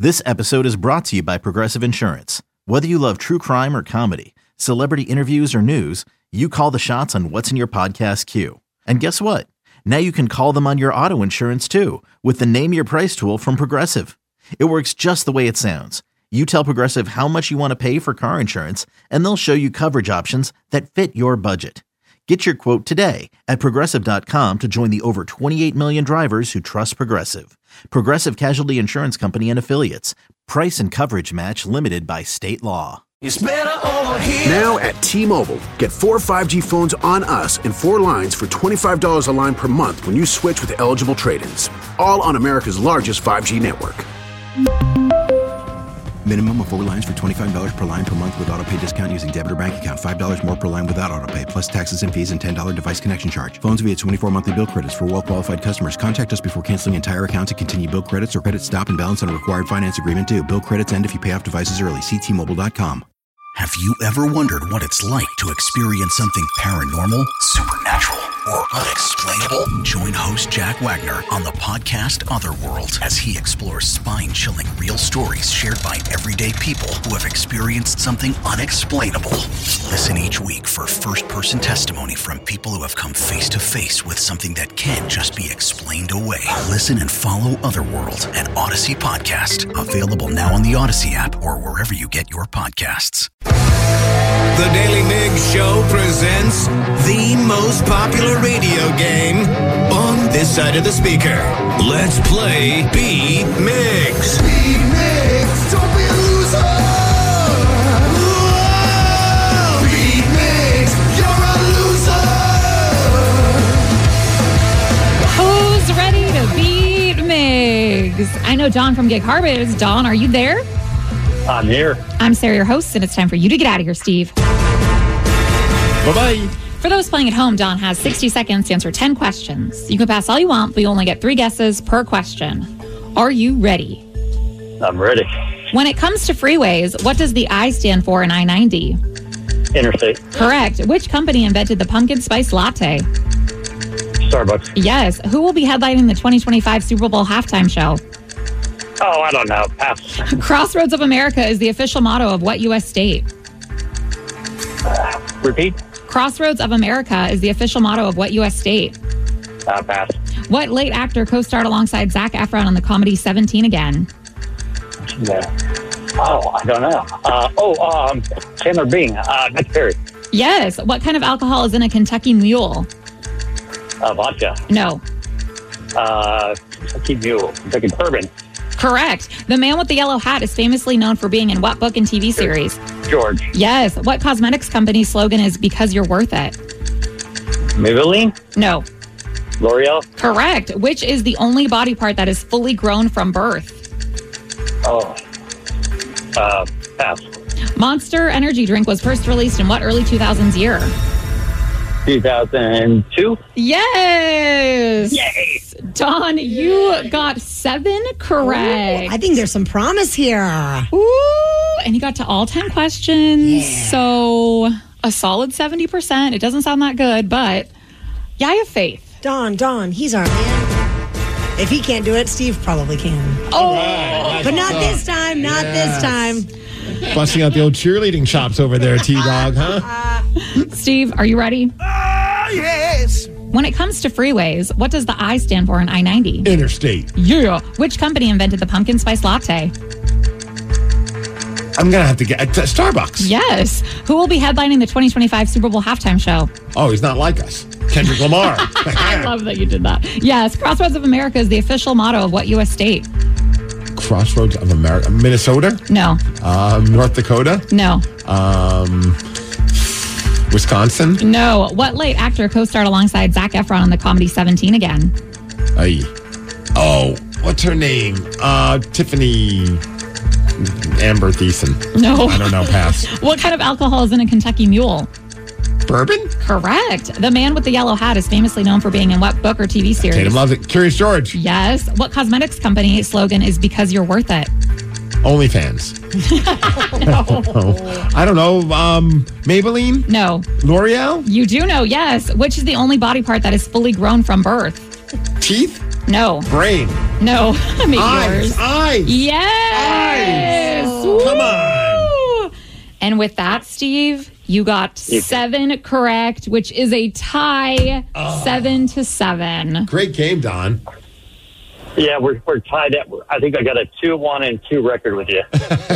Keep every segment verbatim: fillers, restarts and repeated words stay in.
This episode is brought to you by Progressive Insurance. Whether you love true crime or comedy, celebrity interviews or news, you call the shots on what's in your podcast queue. And guess what? Now you can call them on your auto insurance too with the Name Your Price tool from Progressive. It works just the way it sounds. You tell Progressive how much you want to pay for car insurance, and they'll show you coverage options that fit your budget. Get your quote today at Progressive dot com to join the over twenty-eight million drivers who trust Progressive. Progressive Casualty Insurance Company and Affiliates. Price and coverage match limited by state law. It's better over here. Now at T-Mobile, get four five G phones on us and four lines for twenty-five dollars a line per month when you switch with eligible trade-ins. All on America's largest five G network. Minimum of four lines for twenty-five dollars per line per month with autopay discount using debit or bank account. five dollars more per line without autopay, plus taxes and fees and ten dollars device connection charge. Phones via twenty-four monthly bill credits for well-qualified customers. Contact us before canceling entire account to continue bill credits or credit stop and balance on a required finance agreement due. Bill credits end if you pay off devices early. See T Mobile dot com. Have you ever wondered what it's like to experience something paranormal, supernatural, or unexplainable? Join host Jack Wagner on the podcast Otherworld as he explores spine-chilling real stories shared by everyday people who have experienced something unexplainable. Listen each week for first-person testimony from people who have come face-to-face with something that can't just be explained away. Listen and follow Otherworld, an Odyssey podcast, available now on the Odyssey app or wherever you get your podcasts. The Daily Migs Show presents the most popular radio game on this side of the speaker. Let's play Beat Migs. Beat Migs, don't be a loser. Whoa! Beat Migs, you're a loser. Who's ready to beat Migs? I know Don from Gig Harbor is. Don, are you there? I'm here. I'm Sarah, your host, and it's time for you to get out of here, Steve. Bye-bye. For those playing at home, Don has sixty seconds to answer ten questions. You can pass all you want, but you only get three guesses per question. Are you ready? I'm ready. When it comes to freeways, what does the I stand for in I ninety? Interstate. Correct. Which company invented the pumpkin spice latte? Starbucks. Yes. Who will be headlining the twenty twenty-five Super Bowl halftime show? Oh, I don't know. Pass. Crossroads of America is the official motto of what U S state? Uh, repeat. Crossroads of America is the official motto of what U S state? Uh, pass. What late actor co-starred alongside Zac Efron on the comedy seventeen Again? Yeah. Oh, I don't know. Uh, oh, um, Chandler Bing. Uh, Nick Perry. Yes. What kind of alcohol is in a Kentucky Mule? Uh, vodka. No. Uh, Kentucky Mule. Kentucky Bourbon. Correct. The man with the yellow hat is famously known for being in what book and T V series? George. Yes. What cosmetics company's slogan is because you're worth it? Maybelline. No. L'Oreal. Correct. Which is the only body part that is fully grown from birth? Oh. Uh, pass. Monster Energy drink was first released in what early two thousands year? two thousand two. Yes. Yay. Don, you got seven correct. Ooh, I think there's some promise here. Ooh, and you got to all ten questions. Yeah. So a solid seventy percent. It doesn't sound that good, but yeah, I have faith. Don, Don, he's our man. If he can't do it, Steve probably can. Oh, Right, But not this time, not Yes. this time. Busting out the old cheerleading chops over there, T-Dog, huh? Steve, are you ready? Ah, yes. When it comes to freeways, what does the I stand for in I ninety? Interstate. Yeah. Which company invented the pumpkin spice latte? I'm going to have to get uh, Starbucks. Yes. Who will be headlining the twenty twenty-five Super Bowl halftime show? Oh, he's not like us. Kendrick Lamar. I love that you did that. Yes. Crossroads of America is the official motto of what U S state? Crossroads of America. Minnesota? No. Um, North Dakota? No. Um, Wisconsin? No. What late actor co-starred alongside Zac Efron on the comedy seventeen Again? Aye. Oh, what's her name? Uh, Tiffany Amber Thiessen. No. I don't know. Pass. What kind of alcohol is in a Kentucky Mule? Bourbon? Correct. The man with the yellow hat is famously known for being in what book or T V series? Tatum loves it. Curious George. Yes. What cosmetics company slogan is because you're worth it? OnlyFans. No. I don't know. Um, Maybelline? No. L'Oreal? You do know, yes. Which is the only body part that is fully grown from birth? Teeth? No. Brain? No. Maybe Eyes? yours. Eyes? Yes. And with that, Steve, you got seven correct, which is a tie, oh. seven to seven. Great game, Don. Yeah, we're we're tied up. I think I got a two one and two record with you.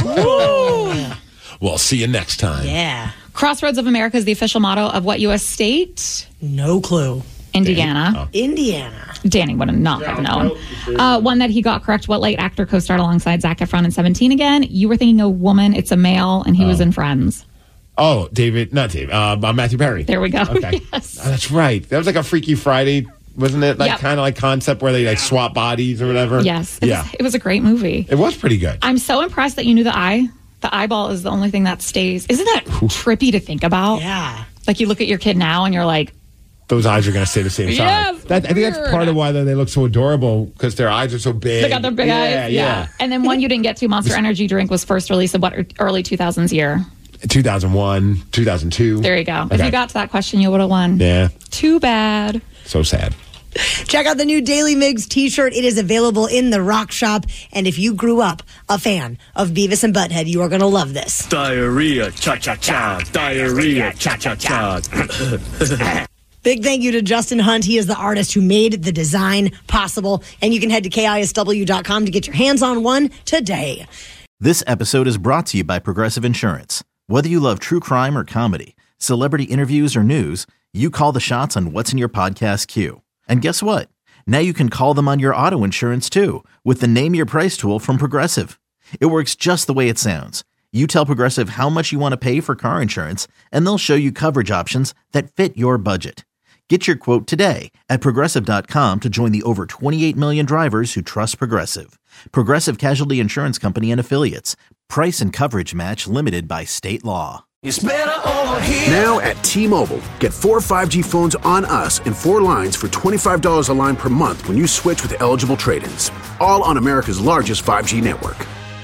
We'll see you next time. Yeah. Crossroads of America is the official motto of what U S state? No clue. Indiana. Oh. Indiana. Danny would not have known. Uh, one that he got correct. What late actor co-starred alongside Zac Efron in seventeen again? You were thinking a woman. It's a male, and he oh. was in Friends. Oh, David, not David, uh, Matthew Perry. There we go. Okay. Yes. Oh, that's right. That was like a Freaky Friday, wasn't it? Like yep. kind of like concept where they like swap bodies or whatever. Yes. It yeah. Was, it was a great movie. It was pretty good. I'm so impressed that you knew the eye. The eyeball is the only thing that stays. Isn't that trippy to think about? Yeah. Like you look at your kid now and you're like, those eyes are going to stay the same size. Yes, that, I think that's part of why they look so adorable, because their eyes are so big. They got their big yeah, eyes. Yeah, yeah. And then one you didn't get to, Monster Energy drink was first released in what early two thousands year? two thousand one, two thousand two. There you go. Okay. If you got to that question, you would have won. Yeah. Too bad. So sad. Check out the new Daily Migs t-shirt. It is available in the Rock Shop. And if you grew up a fan of Beavis and Butthead, you are going to love this. Diarrhea, cha-cha-cha. Diarrhea, cha-cha-cha. Big thank you to Justin Hunt. He is the artist who made the design possible. And you can head to K I S W dot com to get your hands on one today. This episode is brought to you by Progressive Insurance. Whether you love true crime or comedy, celebrity interviews or news, you call the shots on what's in your podcast queue. And guess what? Now you can call them on your auto insurance too with the Name Your Price tool from Progressive. It works just the way it sounds. You tell Progressive how much you want to pay for car insurance, and they'll show you coverage options that fit your budget. Get your quote today at Progressive dot com to join the over twenty-eight million drivers who trust Progressive. Progressive Casualty Insurance Company and Affiliates. Price and coverage match limited by state law. It's better over here. Now at T-Mobile, get four five G phones on us and four lines for twenty-five dollars a line per month when you switch with eligible trade-ins. All on America's largest five G network.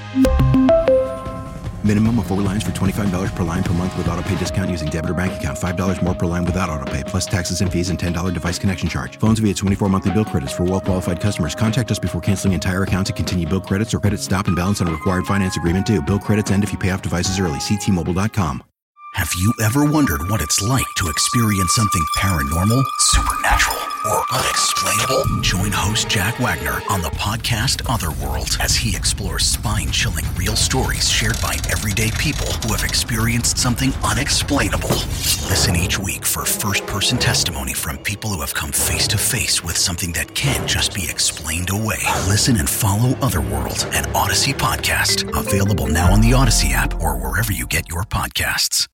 Minimum of four lines for twenty-five dollars per line per month with autopay discount using debit or bank account. five dollars more per line without autopay, plus taxes and fees and ten dollars device connection charge. Phones via twenty-four monthly bill credits for well-qualified customers. Contact us before canceling entire account to continue bill credits or credit stop and balance on required finance agreement due. Bill credits end if you pay off devices early. See T Mobile dot com. Have you ever wondered what it's like to experience something paranormal, supernatural, or unexplainable? Join host Jack Wagner on the podcast Otherworld as he explores spine-chilling real stories shared by everyday people who have experienced something unexplainable. Listen each week for first-person testimony from people who have come face-to-face with something that can't just be explained away. Listen and follow Otherworld, an Odyssey podcast, available now on the Odyssey app or wherever you get your podcasts.